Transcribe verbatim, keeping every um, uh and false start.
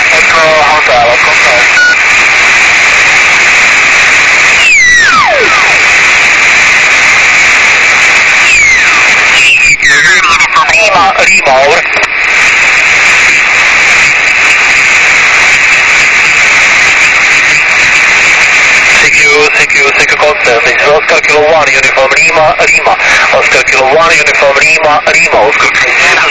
Echo Hotel, contact. Lima, Lima, over. C Q, C Q, C Q contact. This is Oscar Kilo one, Uniform Lima, Lima. Oscar Kilo one, Uniform Lima, Lima, Oscar.